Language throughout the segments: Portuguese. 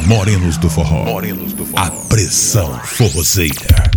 Morenos do Forró. A pressão forrozeira.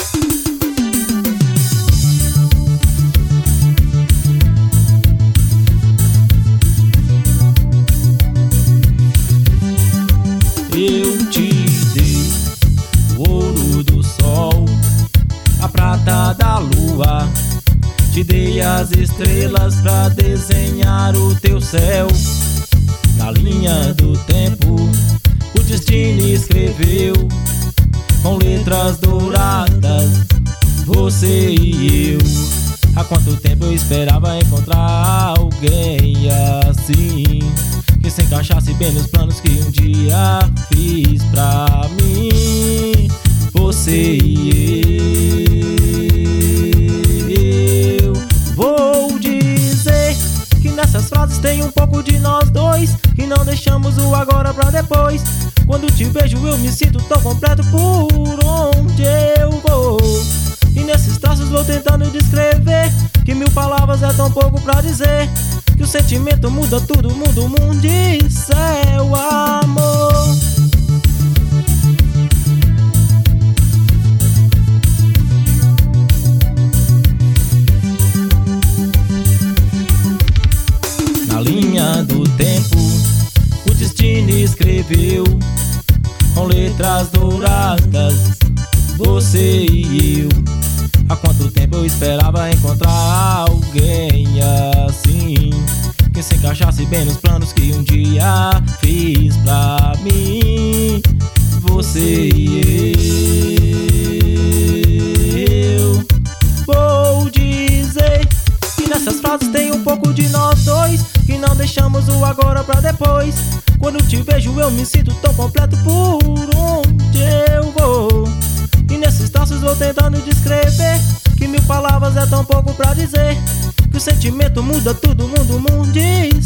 Eu te dei o ouro do sol, a prata da lua, te dei as estrelas pra desenhar o teu céu. Na linha do tempo, o destino escreveu com letras douradas, você e eu. Há quanto tempo eu esperava encontrar alguém assim, que se encaixasse bem nos planos que um dia fiz pra mim. Você e eu. Vou dizer que nessas frases tem um pouco de nós dois, que não deixamos o agora pra depois. Quando te vejo eu me sinto tão completo por onde eu vou. E nesses traços vou tentando descrever que 1000 palavras é tão pouco pra dizer que o sentimento muda tudo, muda o mundo e céu, amor. Na linha do tempo, o destino escreveu com letras douradas, você e eu. Há quanto tempo eu esperava encontrar alguém assim, que se encaixasse bem nos planos que um dia fiz pra mim. Você e eu. Vou dizer que nessas frases tem um pouco de nós dois, que não deixamos o agora pra depois. Quando te vejo eu me sinto tão completo por onde eu vou. E nesses traços vou tentando descrever que 1000 palavras é tão pouco pra dizer que o sentimento muda tudo, muda o mundo e